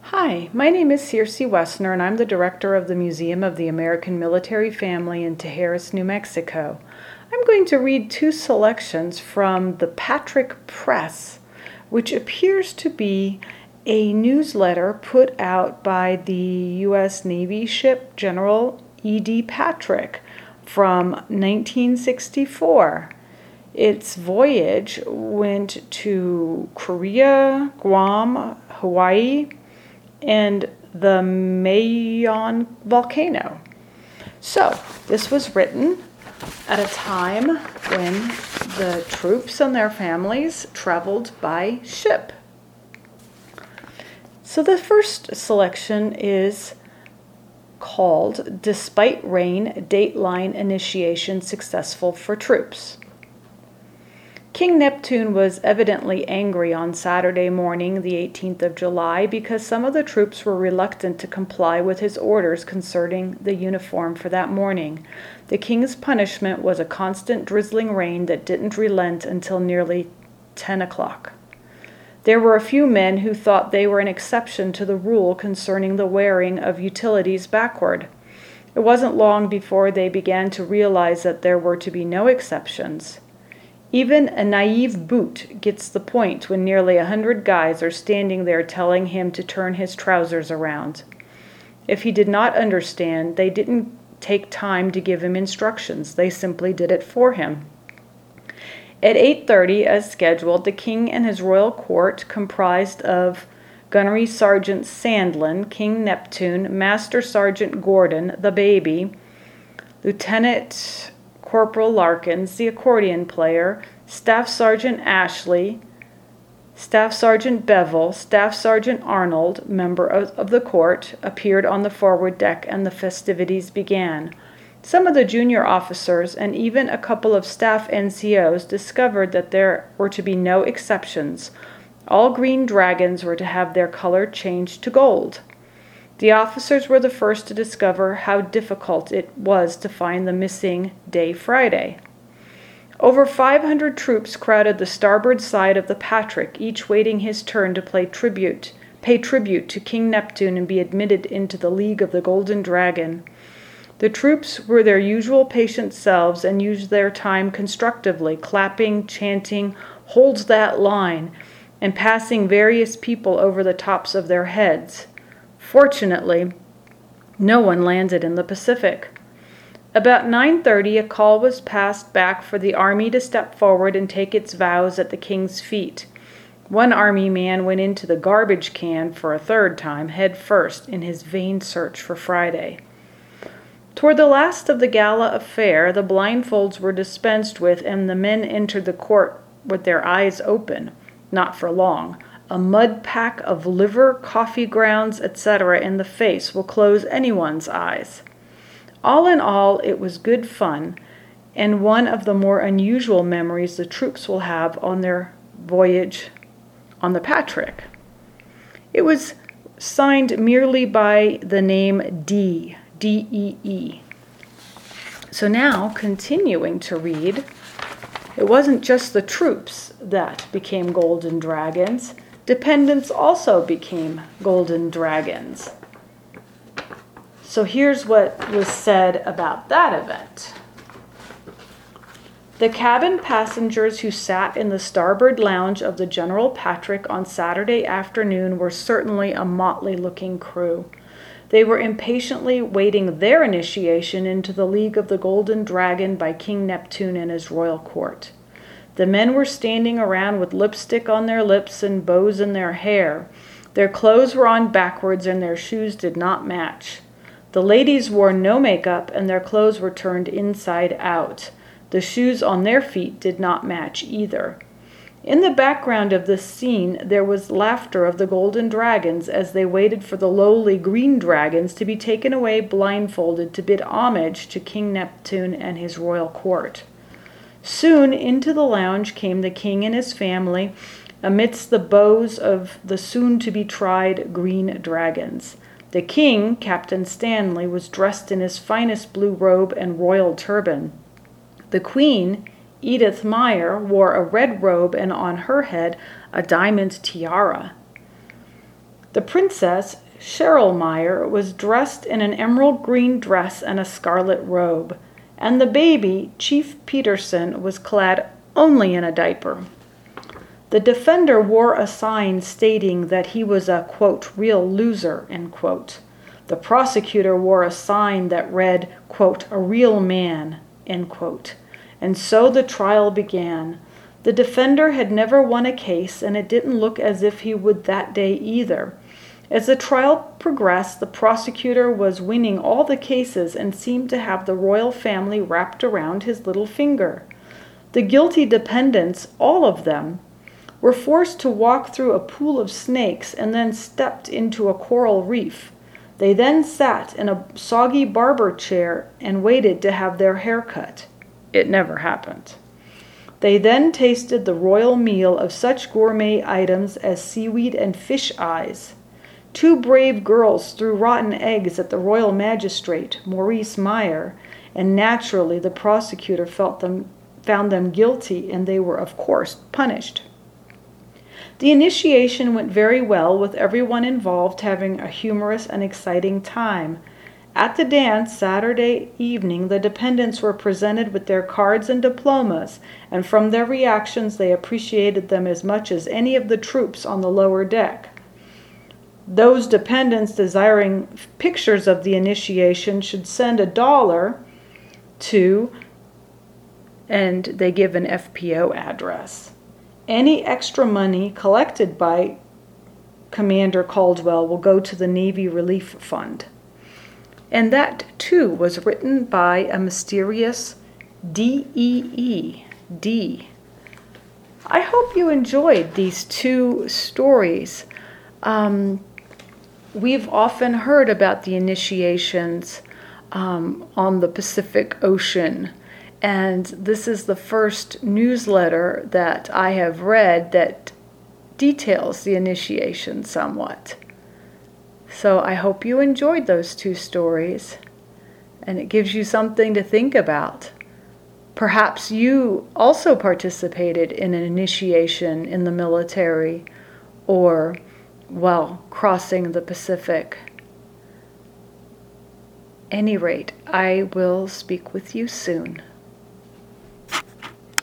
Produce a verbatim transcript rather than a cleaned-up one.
Hi, my name is Circe Wessner, and I'm the director of the Museum of the American Military Family in Tijeras, New Mexico. I'm going to read two selections from the Patrick Press, which appears to be a newsletter put out by the U S Navy ship General E D Patrick from nineteen sixty-four. Its voyage went to Korea, Guam, Hawaii, and the Mayon volcano. So, this was written at a time when the troops and their families traveled by ship. So the first selection is called Despite Rain, Dateline Initiation Successful for Troops. King Neptune was evidently angry on Saturday morning, the eighteenth of July, because some of the troops were reluctant to comply with his orders concerning the uniform for that morning. The king's punishment was a constant drizzling rain that didn't relent until nearly ten o'clock. There were a few men who thought they were an exception to the rule concerning the wearing of utilities backward. It wasn't long before they began to realize that there were to be no exceptions. Even a naive boot gets the point when nearly a hundred guys are standing there telling him to turn his trousers around. If he did not understand, they didn't take time to give him instructions. They simply did it for him. At eight thirty, as scheduled, the king and his royal court, comprised of Gunnery Sergeant Sandlin, King Neptune, Master Sergeant Gordon, the baby, Lieutenant Corporal Larkins, the accordion player, Staff Sergeant Ashley, Staff Sergeant Bevel, Staff Sergeant Arnold, member of, of the court, appeared on the forward deck, and the festivities began. Some of the junior officers and even a couple of staff N C Os discovered that there were to be no exceptions. All green dragons were to have their color changed to gold. The officers were the first to discover how difficult it was to find the missing Day Friday. Over five hundred troops crowded the starboard side of the Patrick, each waiting his turn to play tribute, pay tribute to King Neptune and be admitted into the League of the Golden Dragon. The troops were their usual patient selves and used their time constructively, clapping, chanting, "Hold that line," and passing various people over the tops of their heads. Fortunately, no one landed in the Pacific. About nine thirty, a call was passed back for the army to step forward and take its vows at the king's feet. One army man went into the garbage can for a third time, head first, in his vain search for Friday. Toward the last of the gala affair, the blindfolds were dispensed with, and the men entered the court with their eyes open. Not for long. A mud pack of liver, coffee grounds, et cetera in the face will close anyone's eyes. All in all, it was good fun, and one of the more unusual memories the troops will have on their voyage on the Patrick. It was signed merely by the name D, D E E. So now, continuing to read, it wasn't just the troops that became golden dragons. Dependents also became golden dragons. So here's what was said about that event. The cabin passengers who sat in the starboard lounge of the General Patrick on Saturday afternoon were certainly a motley-looking crew. They were impatiently waiting their initiation into the League of the Golden Dragon by King Neptune and his royal court. The men were standing around with lipstick on their lips and bows in their hair. Their clothes were on backwards and their shoes did not match. The ladies wore no makeup and their clothes were turned inside out. The shoes on their feet did not match either. In the background of this scene, there was laughter of the golden dragons as they waited for the lowly green dragons to be taken away blindfolded to bid homage to King Neptune and his royal court. Soon into the lounge came the king and his family, amidst the bows of the soon-to-be-tried green dragons. The king, Captain Stanley, was dressed in his finest blue robe and royal turban. The queen, Edith Meyer, wore a red robe and on her head a diamond tiara. The princess, Scherelmeyer, was dressed in an emerald green dress and a scarlet robe, and the baby, Chief Peterson, was clad only in a diaper. The defender wore a sign stating that he was a, quote, real loser, end quote. The prosecutor wore a sign that read, quote, a real man, end quote. And so the trial began. The defender had never won a case, and it didn't look as if he would that day either. As the trial progressed, the prosecutor was winning all the cases and seemed to have the royal family wrapped around his little finger. The guilty defendants, all of them, were forced to walk through a pool of snakes and then stepped into a coral reef. They then sat in a soggy barber chair and waited to have their hair cut. It never happened. They then tasted the royal meal of such gourmet items as seaweed and fish eyes. Two brave girls threw rotten eggs at the royal magistrate, Maurice Meyer, and naturally the prosecutor felt them, found them guilty, and they were, of course, punished. The initiation went very well, with everyone involved having a humorous and exciting time. At the dance Saturday evening, the dependents were presented with their cards and diplomas, and from their reactions they appreciated them as much as any of the troops on the lower deck. Those dependents desiring pictures of the initiation should send a dollar to, and they give an F P O address. Any extra money collected by Commander Caldwell will go to the Navy Relief Fund. And that, too, was written by a mysterious D E E, D. I hope you enjoyed these two stories. Um, we've often heard about the initiations um, on the Pacific Ocean. And this is the first newsletter that I have read that details the initiation somewhat. So I hope you enjoyed those two stories, and it gives you something to think about. Perhaps you also participated in an initiation in the military or while crossing the Pacific. At any rate, I will speak with you soon.